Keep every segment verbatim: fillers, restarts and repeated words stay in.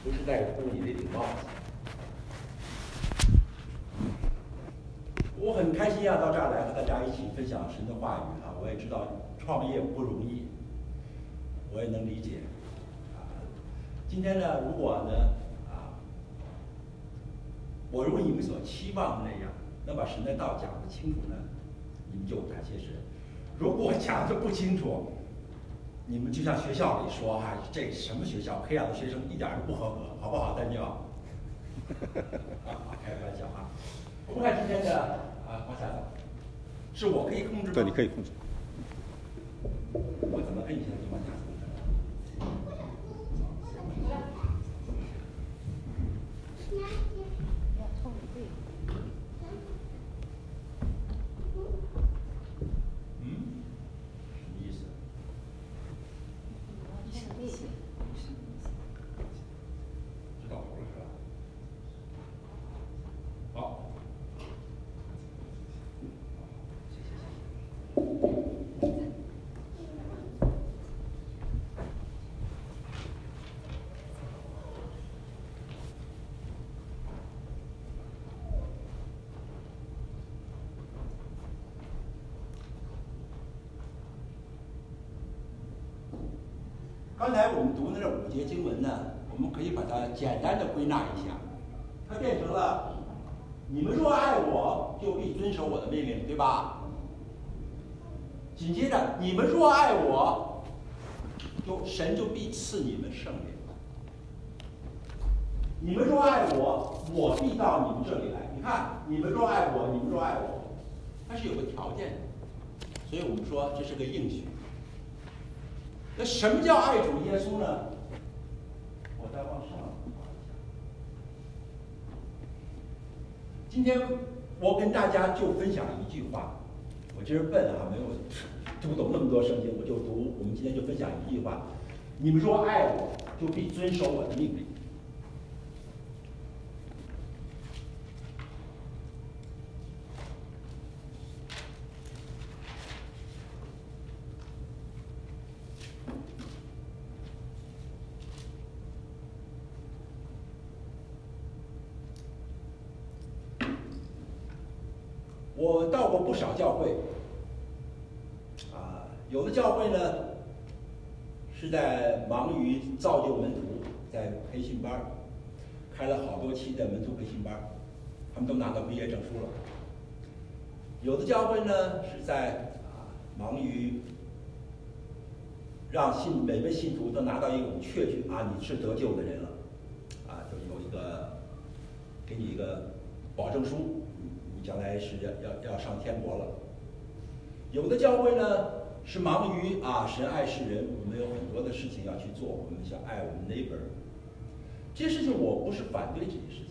不是在乎你那顶帽子。我很开心啊，到这儿来和大家一起分享神的话语啊！我也知道创业不容易，我也能理解啊。今天呢，如果呢啊，我如你们所期望的那样，能把神的道讲得清楚呢，你们就感谢神；如果讲得不清楚，你们就像学校里说哈、啊，这什么学校培养的学生一点都不合格，好不好，丹尼尔？啊，开个玩笑啊！我们看今天的啊，往下走，是我可以控制吗？ 对，你可以控制。 我怎么摁一下就往下走？嗯，什么意思？知道头了是吧？好。谢谢谢谢。刚才我们读的这五节经文呢，我们可以把它简单的归纳一下，它变成了：你们若爱我，就必遵守我的命令，对吧？紧接着，你们若爱我，就神就必赐你们圣灵。你们若爱我，我必到你们这里来。你看，你们若爱我，你们若爱我，它是有个条件的，所以我们说这是个应许。那什么叫爱主耶稣呢？我再往上滑一下。今天我跟大家就分享一句话，我今儿笨啊，没有读懂那么多圣经，我就读。我们今天就分享一句话：你们若爱我，就必遵守我的命令。我到过不少教会，啊，有的教会呢是在忙于造就门徒，在培训班，开了好多期的门徒培训班，他们都拿到毕业证书了。有的教会呢是在啊忙于让信每位信徒都拿到一种确据啊，你是得救的人了，啊，就有一个给你一个保证书。将来是要要要上天国了。有的教会呢是忙于啊神爱世人，我们有很多的事情要去做，我们想爱我们 neighbor。这些事情我不是反对这些事情，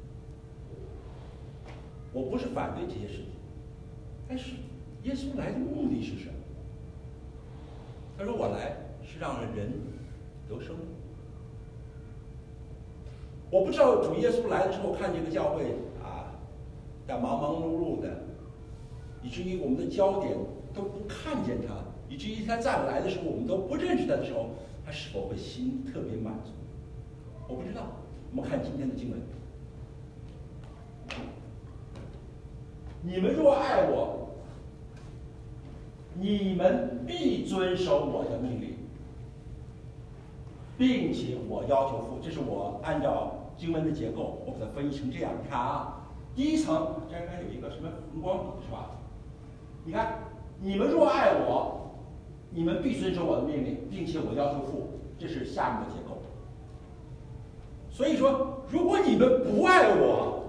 我不是反对这些事情，但是耶稣来的目的是什么？他说我来是让人得生命。我不知道主耶稣来的时候看这个教会。但忙忙碌碌的，以至于我们的焦点都不看见他，以至于他再来的时候，我们都不认识他的时候，他是否会心特别满足？我不知道。我们看今天的经文：你们若爱我，你们必遵守我的命令，并且我要求父。这是我按照经文的结构，我把它分译成这样。你看啊。第一层，这应该有一个什么荧光笔是吧？你看，你们若爱我，你们必遵守我的命令，并且我要求父。这是下面的结构。所以说，如果你们不爱我，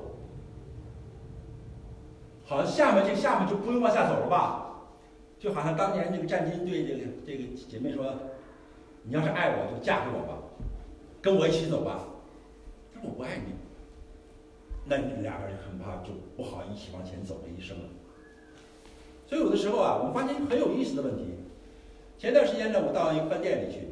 好像下面这下面就不用往下走了吧？就好像当年这个战军对这个这个姐妹说：“你要是爱我，就嫁给我吧，跟我一起走吧。”他说：“我不爱你。”那你们俩人很怕就不好一起往前走这一生了。所以有的时候啊，我们发现很有意思的问题。前段时间呢，我到一个饭店里去，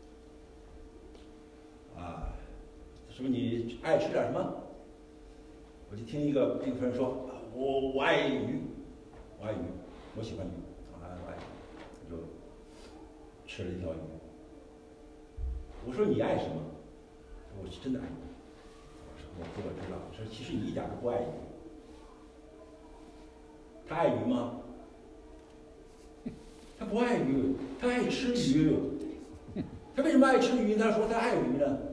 啊，说你爱吃点什么？我就听一个一个客人说，我我爱鱼，我爱鱼，我喜欢鱼，啊，我爱鱼，我就吃了一条鱼。我说你爱什么？ 我是真的爱你。我说我说我知道。我说其实你一点都不爱鱼。他爱鱼吗？他不爱鱼，他爱吃鱼。他为什么爱吃鱼？他说他爱鱼呢？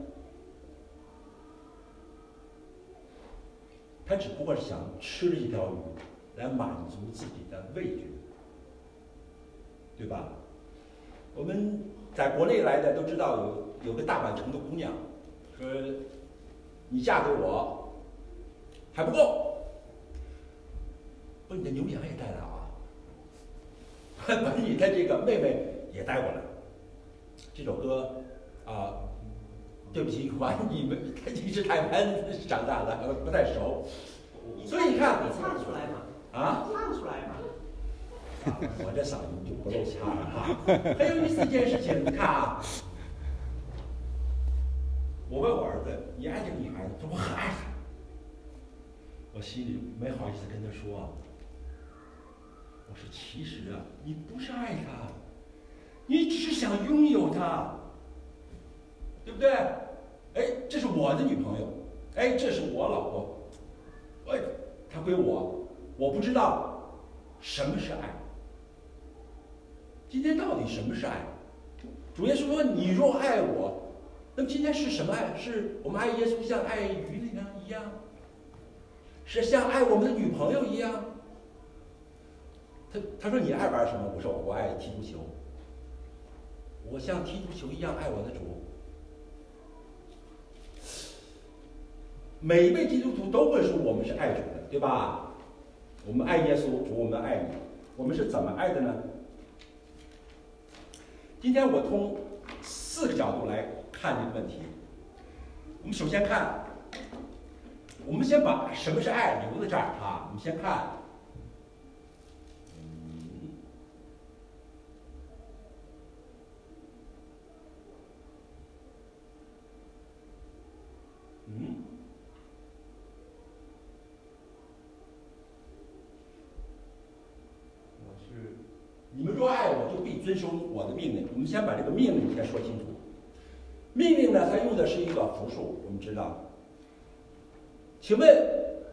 他只不过是想吃这条鱼来满足自己的味觉，对吧？我们在国内来的都知道有有个大阪城的姑娘说：“你嫁给我还不够，把你的牛羊也带来啊，把你的这个妹妹也带过来。”这首歌啊，对不起，我你们你是台湾长大的，不太熟，所以你看， 你唱出来嘛？ 啊， 唱出来嘛？ 啊，我这嗓音就不露腔了哈。很有意思一件事情，你看啊，我问我儿子：“你爱这个女孩子？”他说：“我很爱她。”我心里没好意思跟他说，我说：“其实啊，你不是爱她，你只是想拥有她，对不对？哎，这是我的女朋友，哎，这是我老婆，哎，她归我，我不知道什么是爱。今天到底什么是爱？主耶稣说：“你若爱我，那么今天是什么爱？是我们爱耶稣像爱鱼那样一样，是像爱我们的女朋友一样。”他他说：“你爱玩什么？”我说：“我爱踢足球。我像踢足球一样爱我的主。”每一位基督徒都会说我们是爱主的，对吧？我们爱耶稣，主，我们爱你。我们是怎么爱的呢？今天我从四个角度来看这个问题。我们首先看，我们先把什么是爱留在这儿啊。我们先看，嗯，嗯，我是。你们若爱我，就必遵守我的命令。我们先把这个命令先说清楚。命令呢，它用的是一个复数，我们知道。请问，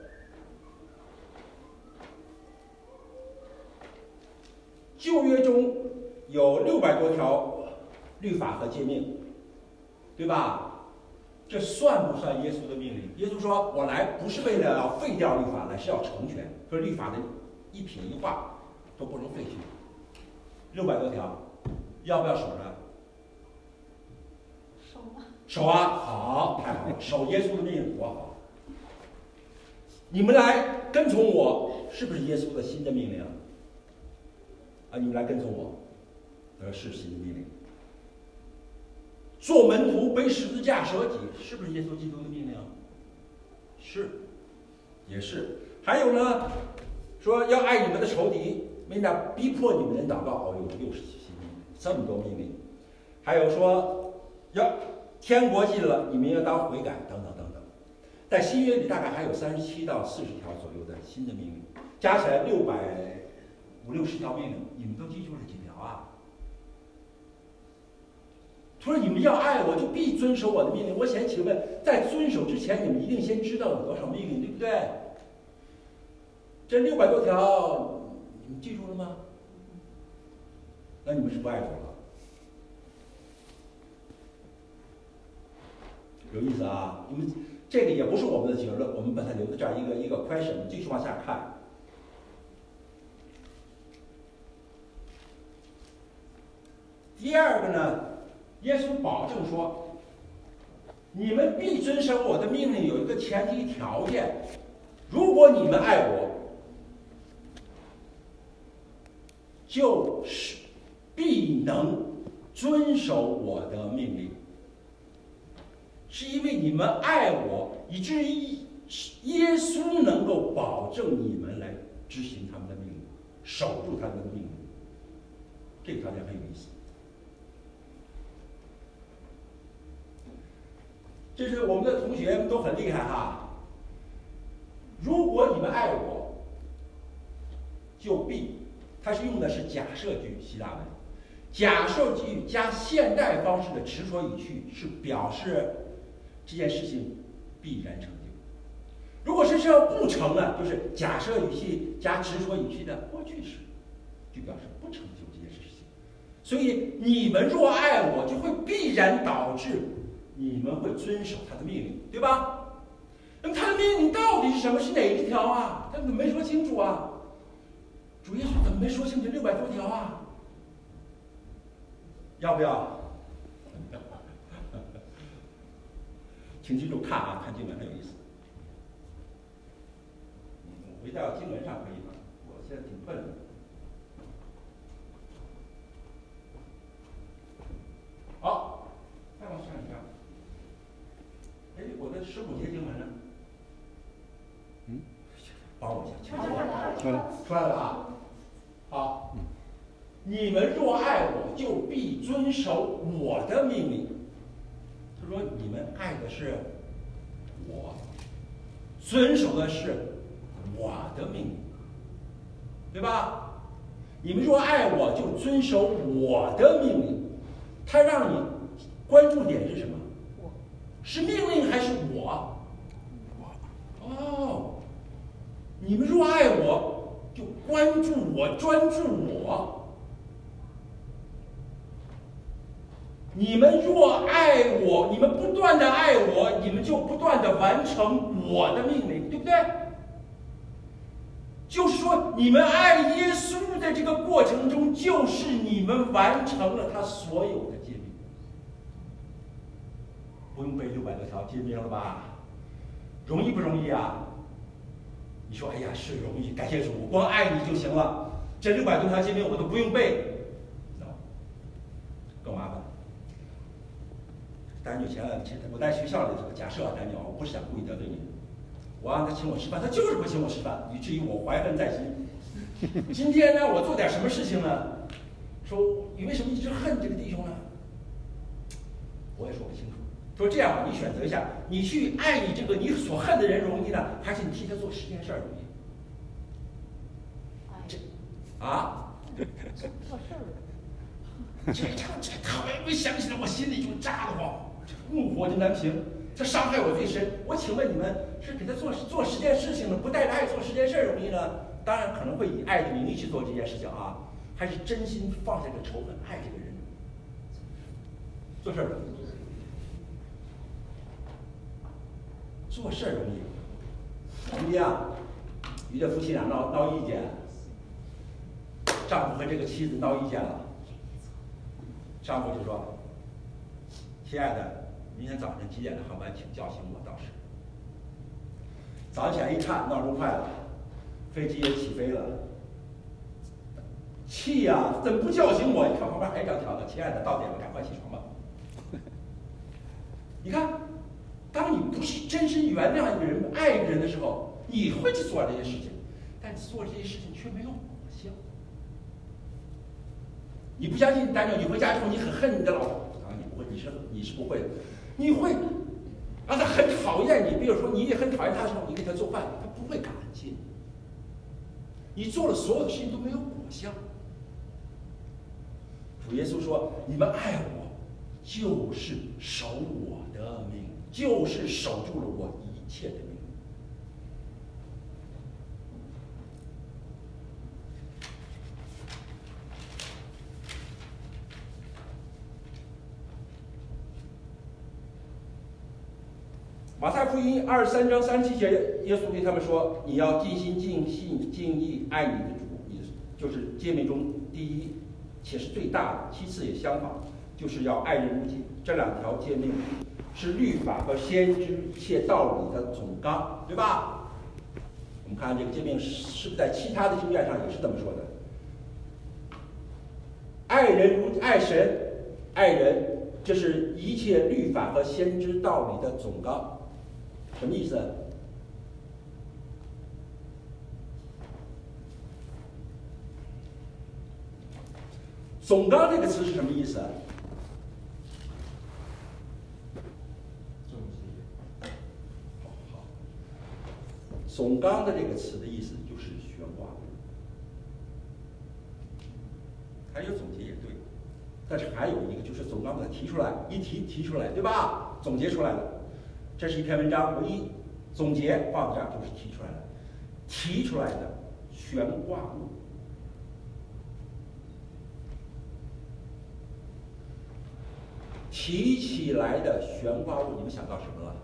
旧约中有六百多条律法和诫命，对吧？这算不算耶稣的命令？耶稣说：“我来不是为了要废掉律法，来是要成全。说律法的一撇一画都不能废去。”六百多条，要不要守着？ 守啊！ 守啊！好，太好了，守耶稣的命令多好！你们来跟从我，是不是耶稣的新的命令？啊，你们来跟从我，他说是新的命令。做门徒背十字架舍己，是不是耶稣基督的命令？是，也是。还有呢，说要爱你们的仇敌。没那逼迫你们人祷告，哦，有六十七命令，这么多命令。还有说，要天国近了，你们要当悔改，等等等等。在新约里大概还有三十七到四十条左右的新的命令，加起来六百五六十条命令，你们都记住了几条啊？他说：“你们要爱我，就必遵守我的命令。”我想请问，在遵守之前，你们一定先知道有多少命令，对不对？这六百多条。你们记住了吗？那你们是不爱主了。有意思啊！你们这个也不是我们的结论，我们把它留在这儿一个一个 question， 继续往下看。第二个呢，耶稣保证说，你们必遵守我的命令，有一个前提条件，如果你们爱我。就是必能遵守我的命令，是因为你们爱我，以至于耶稣能够保证你们来执行他们的命令，守住他们的命令。这个条件很有意思。这是我们的同学们都很厉害哈。如果你们爱我，就必。它是用的是假设句，希腊文。假设句加现代方式的迟说语句，是表示这件事情必然成就。如果是这不成呢，就是假设语气加执着语气的过去式，就表示不成就这件事情。所以你们若爱我，就会必然导致你们会遵守他的命令，对吧？那么他的命令到底是什么？是哪一条啊？他怎么没说清楚啊？主耶稣怎么没说清楚六百多条啊？要不要？请记住看啊，看经文很有意思。我回到经文上可以吗？我现在挺笨的。好，再往上一张。哎，我的十五节经文呢？嗯，帮我一下。出来了，出来了啊！好，你们若爱我，就必遵守我的命令。他说：“你们爱的是我，遵守的是我的命令，对吧？你们若爱我，就遵守我的命令。他让你关注点是什么？是命令还是我？哦，你们若爱我，就关注我，专注我。你们若爱我，你们不断的爱我，你们就不断的完成我的命令，对不对？就是说，你们爱耶稣的这个过程中，就是你们完成了他所有的诫命。不用背六百多条诫命了吧？容易不容易啊？你说，哎呀，是容易，感谢主，我光爱你就行了。这六百多条诫命我都不用背， no， 更麻烦。丹尼前前我在学校里头，假设啊，丹尼，我不是想故意得罪你，我让他请我吃饭，他就是不请我吃饭，以至于我怀恨在心。今天呢，我做点什么事情呢？说你为什么一直恨这个弟兄呢？我也说不清楚。说这样吧，你选择一下，你去爱你这个你所恨的人容易呢，还是你替他做十件事容易？这啊？做事儿。这这这特别想起来，我心里就炸得慌，怒火就难平，这伤害我最深。我请问你们，是给他做做十件事情呢，不带着爱做十件事容易呢？当然可能会以爱的名义去做这件事情啊，还是真心放下这个仇恨，爱这个人，做事容易。做事容易，一样，一对夫妻俩闹闹意见，丈夫和这个妻子闹意见了，丈夫就说：“亲爱的，明天早上几点的航班，请叫醒我到时。”早上起来一看，闹钟坏了，飞机也起飞了，气呀、啊，怎么不叫醒我？一看旁边还一张条子：“亲爱的，到点了，赶快起床吧。”你看。当你不是真心原谅一个人、爱一个人的时候，你会去做这些事情，但做这些事情却没有果效。你不相信，丹尼，你回家之后你很恨你的老婆啊？你不会，你是你是不会的，你会让他很讨厌你。比如说，你也很讨厌他的时候，你给他做饭，他不会感激你。你做了所有的事情都没有果效。主耶稣说：“你们爱我，就是守我的命。”就是守住了我一切的命令。马太福音二十三章三七节，耶稣对他们说：“你要尽心、尽性、尽意爱你的主，你就是诫命中第一，且是最大的；其次也相仿，就是要爱人如己。这两条诫命。”是律法和先知一切道理的总纲，对吧？我们看这个诫命是不是在其他的经卷上也是这么说的？爱人如爱神，爱人，这是一切律法和先知道理的总纲。什么意思？总纲这个词是什么意思？总纲的这个词的意思就是悬挂，还有总结也对，但是还有一个就是总纲把它提出来，一提提出来，对吧？总结出来了。 这是一篇文章，我一总结放在这儿就是提出来的，提出来的悬挂物。提起来的悬挂物，你们想到什么了？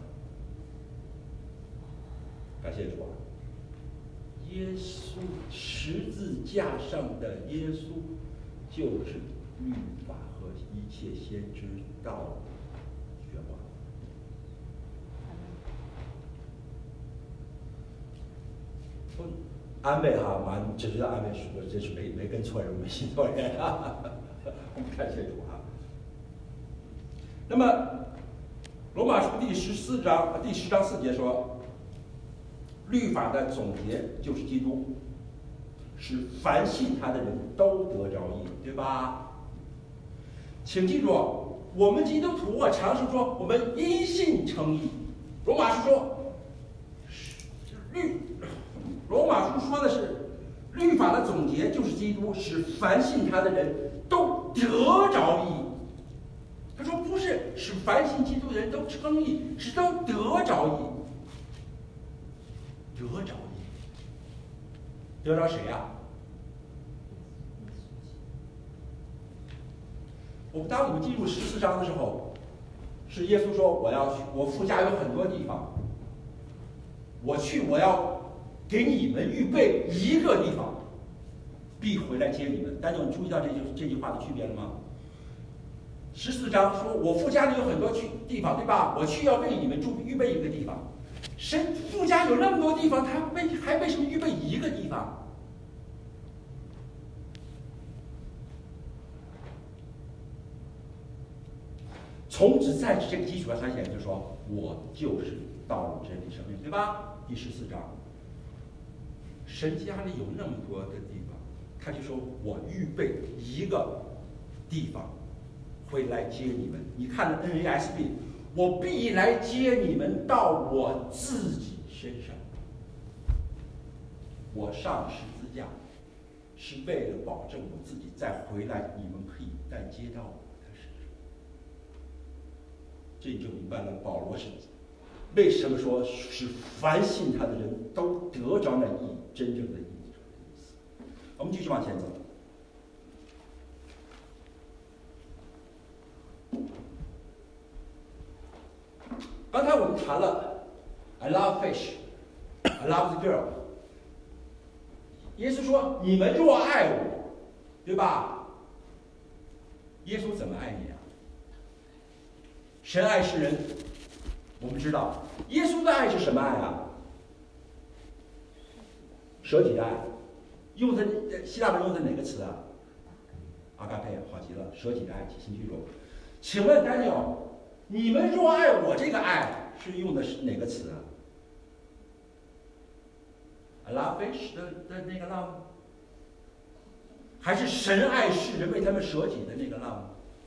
感谢主啊！耶稣，十字架上的耶稣，就是律法和一切先知道的悬挂。不，安慰哈，蛮只是安慰说，这是没没跟错人，没信错人啊！我们感谢主啊！那么，罗马书第十四章第十章四节说，律法的总结就是基督，使凡信他的人都得着义，对吧？请记住，我们基督徒啊，常常说我们因信称义。罗马书说，律，罗马书说的是，律法的总结就是基督，使凡信他的人都得着义。他说不是使凡信基督的人都称义，是都得着义。得着义，得着谁啊？我们当你们进入十四章的时候，是耶稣说我要去，我父家有很多地方，我去我要给你们预备一个地方，必回来接你们。但是你注意到这句这句话的区别了吗？十四章说我父家里有很多去地方，对吧？我去要为你们住预备一个地方。神父家有那么多地方，他为还为什么预备一个地方？从此在这个基础上，他也就说我就是道路、真理、生命，对吧？第十四章，神家里有那么多的地方，他就说我预备一个地方会来接你们。你看 N A S B， 我必来接你们到我自己身上。我上十字架是为了保证我自己再回来，你们可以再接到我的身上。这就明白了，保罗是为什么说是凡信他的人都得着那义，真正的义。我们继续往前走。刚才我们谈了 I love fish, I love the girl。耶稣说：“你们若爱我，对吧？”耶稣怎么爱你啊？神爱世人，我们知道，耶稣的爱是什么爱啊？舍己的爱，用的希腊文用的哪个词啊？阿嘎佩，好极了，舍己的爱，请记住。请问丹尼尔，你们若爱我，这个爱是用的是哪个词啊？I love fish 的的那个 love， 还是神爱世人为他们舍己的那个 love？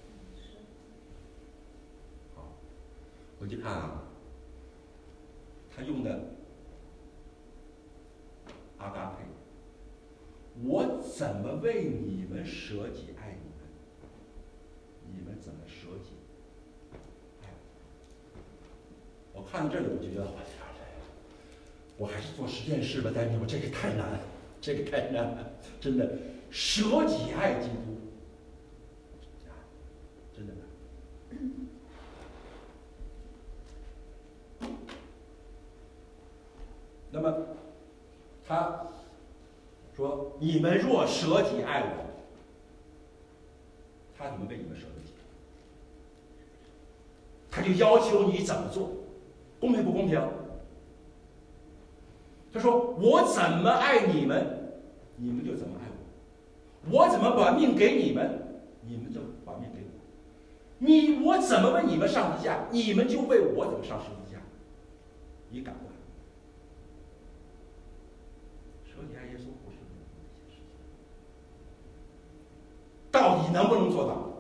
好，我就看啊，他用的阿嘎佩，我怎么为你们舍己爱你们？你们怎么舍己爱我？我看到这里，我就觉得我天。我还是做实验室吧，但是我这个太难，这个太难了，真的，舍己爱基督，真的难。那么，他说：“你们若舍己爱我，他怎么为你们舍己？他就要求你怎么做，公平不公平？”他说：“我怎么爱你们，你们就怎么爱我；我怎么把命给你们，你们就把命给我。你我怎么为你们上十字架，你们就为我怎么上十字架。你敢不敢？舍己爱耶稣不是那么一件事情，到底能不能做到？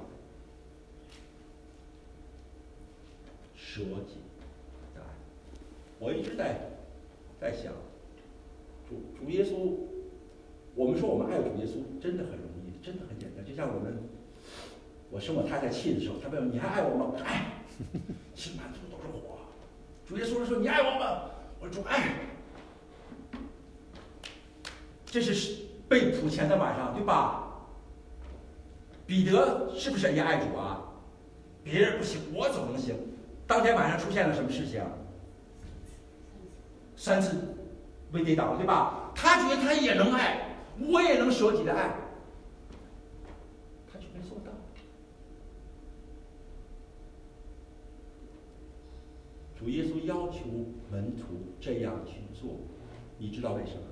舍己的爱，我一直在在想。”主主耶稣，我们说我们爱主耶稣真的很容易，真的很简单。就像我们，我生我太太气的时候，她问我：“你还爱我吗？”我说：“爱。”其实满肚都是火， 主耶稣说：“你爱我吗？”我说：“主爱。”这是被捕前的晚上，对吧？彼得是不是也爱主啊？别人不行，我总能行。当天晚上出现了什么事情？三次被跌倒，对吧？他觉得他也能爱，我也能舍己的爱，他却没做到。主耶稣要求门徒这样去做，你知道为什么？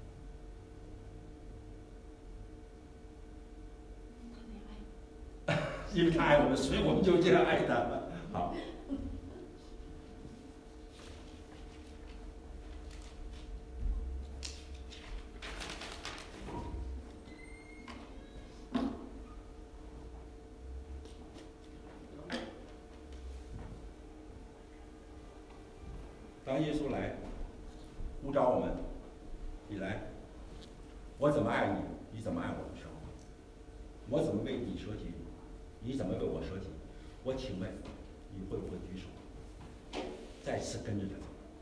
因为他爱我们，所以我们就这样爱他们。好。当耶稣来呼召我们，你来，我怎么爱你，你怎么爱我的时候，我怎么为你舍己，你怎么为我舍己？我请问，你会不会举手，再次跟着他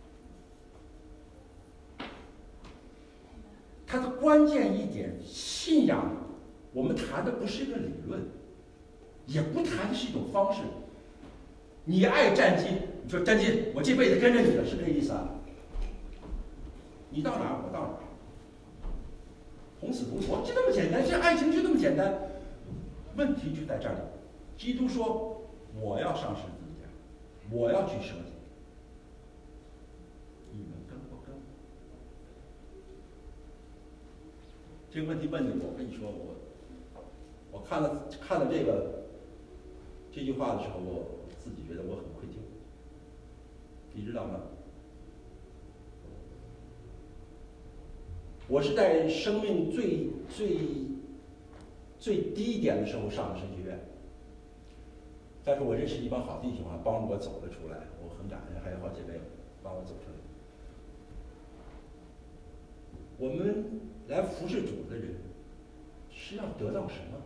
走？他的关键一点，信仰，我们谈的不是一个理论，也不谈的是一种方式。你爱战金，你说战金，我这辈子跟着你了，是这意思啊？你到哪儿，我到哪儿，同死同活，就这么简单，这爱情就这么简单。问题就在这里，基督说我要上十字架，我要去舍己，你们跟不跟？这个问题问的，我跟你说，我我看了看了这个这句话的时候，我自己觉得我很愧疚，你知道吗？我是在生命最最最低点的时候上的神学院，但是我认识一帮好弟兄啊，帮助我走了出来，我很感恩，还有好姐妹帮我走出来。我们来服侍主的人是要得到什么？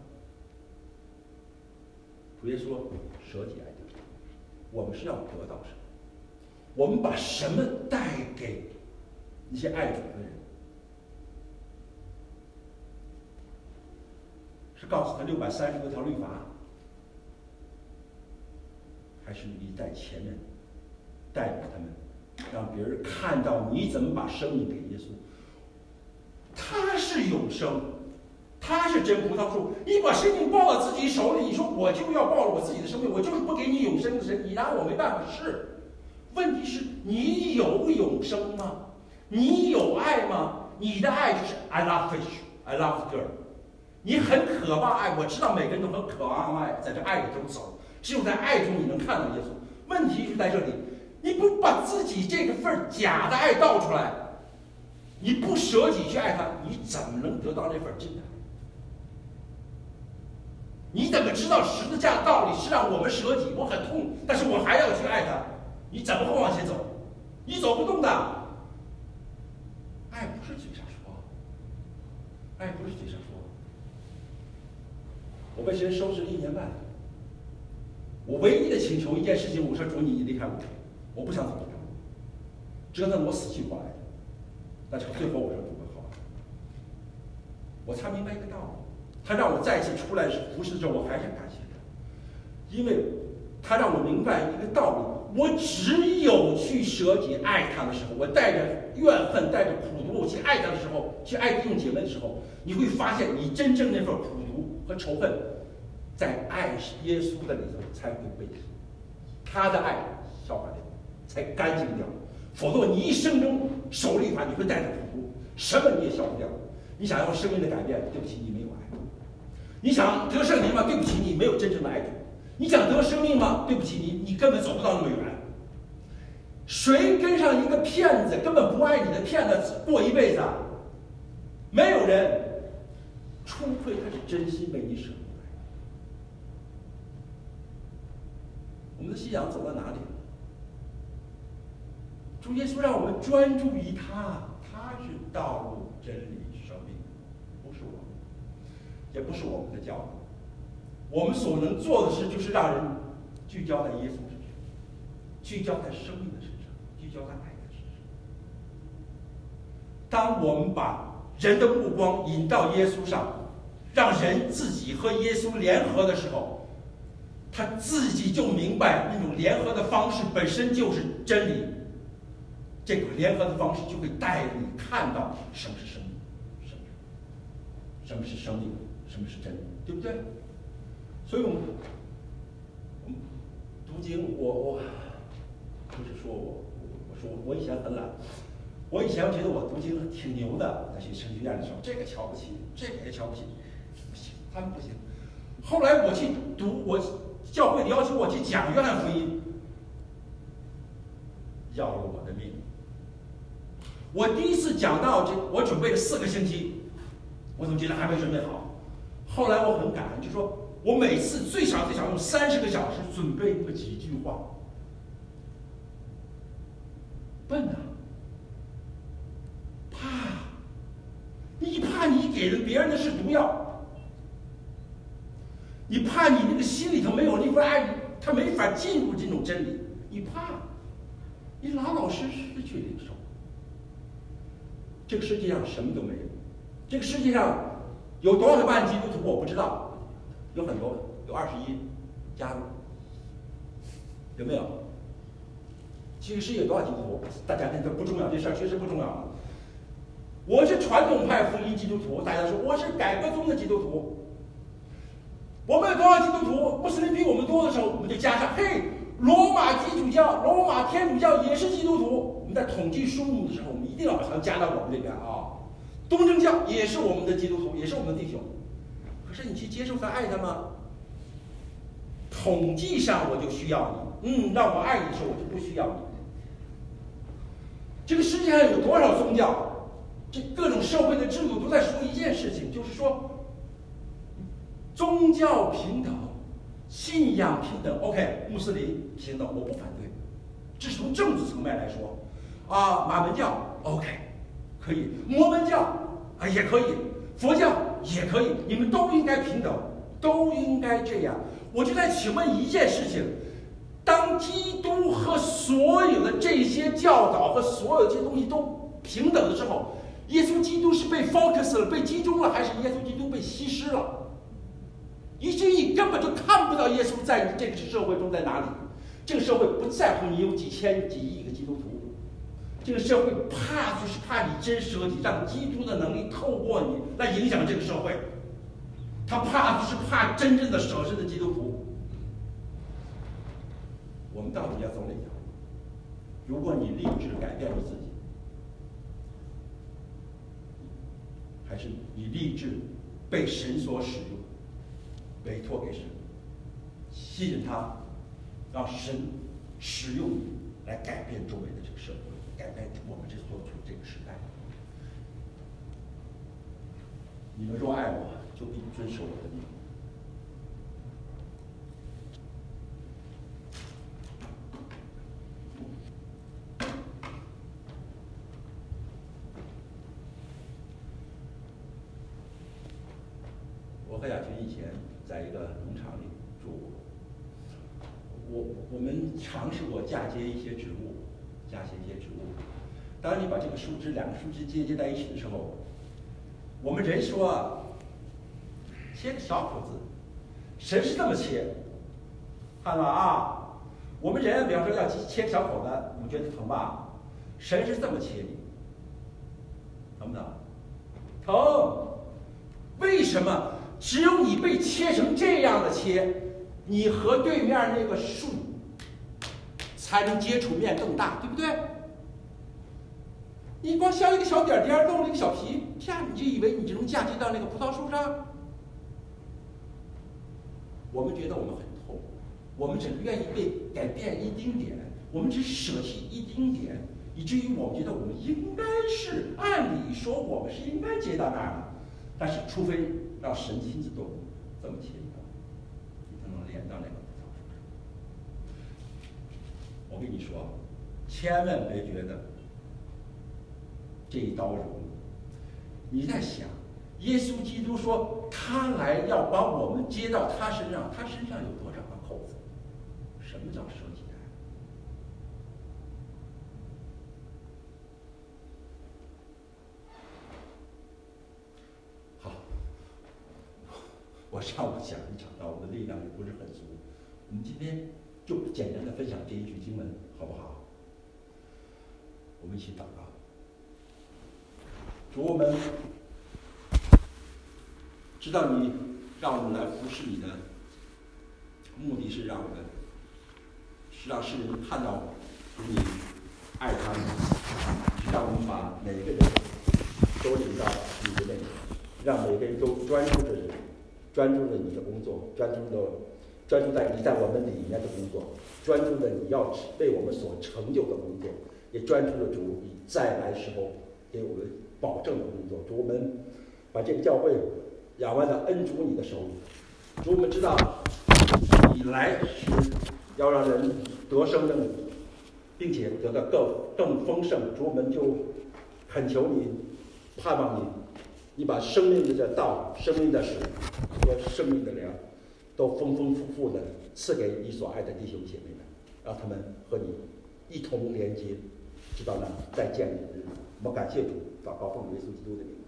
主耶稣说舍己爱他，我们是要得到什么？我们把什么带给那些爱主的人？是告诉他六百三十多条律法，还是你在前面带领他们，让别人看到你怎么把生命给耶稣？他是永生，他是真葡萄树。你把生命抱到自己手里，你说我就要抱了我自己的生命，我就是不给你永生的神，你拿我没办法。是，问题是你有永生吗？你有爱吗？你的爱就是 I love fish, I love the girl。你很渴望爱，我知道每个人都很渴望爱，在这爱里头走，只有在爱中你能看到耶稣。问题就在这里，你不把自己这个份假的爱倒出来，你不舍己去爱他，你怎么能得到那份真的爱？你怎么知道十字架的道理是让我们舍己？我很痛，但是我还要去爱他，你怎么会往前走？你走不动的。爱不是嘴上说，爱不是嘴上说。我被神收拾了一年半，我唯一的请求一件事情，我说主你离开我，我不想走这条路，折腾我死去活来的。但是最后我说主好吧，我才明白一个道理，他让我再次出来服侍的时候，我还是感谢他，因为他让我明白一个道理，我只有去舍己爱他的时候，我带着怨恨带着苦毒我去爱他的时候，去爱弟兄姐妹的时候，你会发现你真正那份苦毒和仇恨在爱耶稣的里头才会被他的爱消化掉，才干净掉。否则你一生中守律法，你会带着苦毒，什么你也消不掉。你想要生命的改变，对不起，你没有爱。你想得圣灵吗？对不起，你没有真正的爱主。你想得生命吗？对不起，你你根本走不到那么远。谁跟上一个骗子，根本不爱你的骗子过一辈子啊？没有人，除非他是真心为你舍过来。我们的信仰走到哪里了？主耶稣让我们专注于他，他是道路、真理、生命，不是我们，也不是我们的教导。我们所能做的事，就是让人聚焦在耶稣身上，聚焦在生命的身上。 焦在爱的身上。当我们把人的目光引到耶稣上，让人自己和耶稣联合的时候，他自己就明白那种联合的方式本身就是真理。这个联合的方式就会带你看到什么是生命，什么什么是生命，什么是真理，对不对？所以我们我们读经，我我不是说我我说我以前很懒，我以前觉得我读经挺牛的，在学神学院的时候，这个瞧不起，这个也瞧不起，不行，他们不行。后来我去读，我教会要求我去讲约翰福音，要了我的命。我第一次讲到这，我准备了四个星期，我总觉得还没准备好。后来我很感恩，就说我每次最少最少用三十个小时准备那么几句话。笨呐、啊，怕，你怕你给了别人的是毒药，你怕你那个心里头没有那份爱，他没法进入这种真理，你怕，你老老实实的去领受。这个世界上什么都没有，这个世界上有多少万基督徒我不知道，有很多，有二十一加入，有没有？这个世界有多少基督徒？大家这不重要，这事儿确实不重要。我是传统派福音基督徒，大家说我是改革宗的基督徒。我们有多少基督徒？穆斯林比我们多的时候，我们就加上嘿，罗马基督教、罗马天主教也是基督徒。我们在统计数目的时候，我们一定要把它加到我们这边啊。东正教也是我们的基督徒，也是我们的弟兄。可是你去接受他爱他吗？统计上我就需要你，嗯，让我爱你的时候我就不需要你。这个世界上有多少宗教？这各种社会的制度都在说一件事情，就是说宗教平等，信仰平等。OK， 穆斯林平等，我不反对。这是从政治层面来说，啊，马门教 OK 可以，摩门教啊也可以，佛教也可以，你们都应该平等，都应该这样。我就在请问一件事情：当基督和所有的这些教导和所有这些东西都平等的时候，耶稣基督是被 focus 了，被集中了，还是耶稣基督被稀释了？以至于你根本就看不到耶稣在这个社会中在哪里。这个社会不在乎你有几千几亿个基督徒，这个社会怕就是怕你真舍己，让基督的能力透过你来影响这个社会。他怕就是怕真正的舍身的基督徒。我们到底要走哪条路？如果你立志改变你自己，还是你立志被神所使用，委托给神，吸引他，让神使用你来改变周围的这个社会，改变我们这所处这个时代。你们若爱我，就必遵守我的命。我和雅群以前在一个农场里住过，我我们尝试过嫁接一些植物，嫁接一些植物。当你把这个树枝两个树枝接接在一起的时候，我们人说切个小口子，神是这么切，看到啊？我们人比方说要切个小口子，你们觉得疼吧？神是这么切你，疼不疼？疼。为什么？只有你被切成这样的切，你和对面那个树才能接触面更大，对不对？你光削一个小点点，露了一个小皮，啪，你就以为你就能嫁接到那个葡萄树上？我们觉得我们很痛，我们只愿意被改变一丁点，我们只舍弃一丁点，以至于我们觉得我们应该是按理说我们是应该接到那儿的，但是除非让神亲自动这么切一刀，你才能连到那个葡萄树上。我跟你说，千万别觉得这一刀容易。你在想，耶稣基督说他来要把我们接到他身上，他身上有多少个扣子？什么叫舍己爱？ 上午讲一场道，我的力量也不是很足。我们今天就简单的分享这一句经文，好不好？我们一起祷告。主，我们知道你让我们来服侍你的目的是让我们，是让世人看到你爱他们，是让我们把每个人都领到你的面前，让每个人都专注着专注着你的工作，专注的专注在你在我们里面的工作，专注着你要为我们所成就的工作，也专注着主你再来时候给我们保证的工作。主，我们把这个教会仰望的恩主你的手里。主，我们知道你来是要让人得生命，并且得到更更丰盛。主，我们就恳求你，盼望你，你把生命的道、生命的水和生命的粮，都丰丰富富的赐给你所爱的弟兄姐妹们，让他们和你一同连接，直到那再见你的日子。我们感谢主，祷告奉耶稣基督的名。